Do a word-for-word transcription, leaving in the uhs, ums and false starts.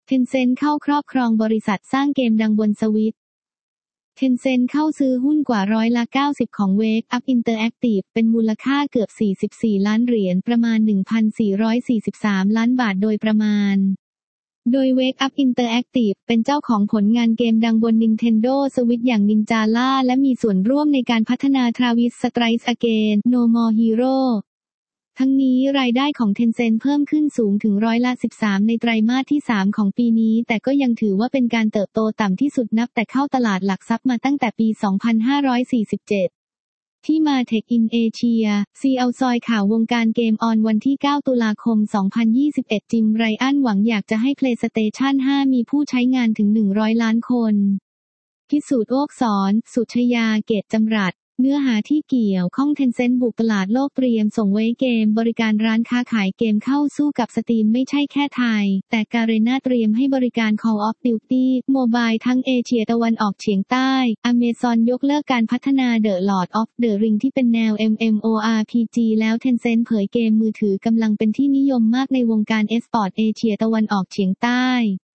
Tencent เข้าครอบครองบริษัทสร้างเกมดังบนสวิตช์ Tencent เข้าซื้อหุ้นกว่าร้อยละเก้าสิบของ Wake Up Interactive เป็นมูลค่าเกือบสี่สิบสี่ล้านเหรียญประมาณ หนึ่งพันสี่ร้อยสี่สิบสาม ล้านบาทโดยประมาณโดย Wake Up Interactive เป็นเจ้าของผลงานเกมดังบน Nintendo Switch อย่าง Ninjala และมีส่วนร่วมในการพัฒนา Travis Strikes Again No More Hero ทั้งนี้รายได้ของ Tencent เพิ่มขึ้นสูงถึงร้อยละสิบสามในไตรมาสที่สามของปีนี้แต่ก็ยังถือว่าเป็นการเติบโตต่ำที่สุดนับแต่เข้าตลาดหลักทรัพย์มาตั้งแต่ปี สองพันห้าร้อยสี่สิบเจ็ด ที่มา Tech in Asia ซี อี โอ ซอยข่าววงการเกมออนวันที่ เก้า ตุลาคม สองพันยี่สิบเอ็ด จิม ไรอันหวังอยากจะให้ PlayStation ห้า มีผู้ใช้งานถึง หนึ่งร้อย ล้านคน พิสูจน์โอกสร สุชยา เกตจำรัดเนื้อหาที่เกี่ยวข้อง Tencent บุกตลาดโลกเตรียมส่งไว้เกมบริการร้านค้าขายเกมเข้าสู้กับ Steam ไม่ใช่แค่ไทยแต่การีนาเตรียมให้บริการ Call of Duty Mobile ทั้งเอเชียตะวันออกเฉียงใต้ Amazon ยกเลิกการพัฒนา The Lord of the Ring ที่เป็นแนว เอ็ม เอ็ม โอ อาร์ พี จี แล้ว Tencent เผยเกมมือถือกำลังเป็นที่นิยมมากในวงการ e-sport เอเชียตะวันออกเฉียงใต้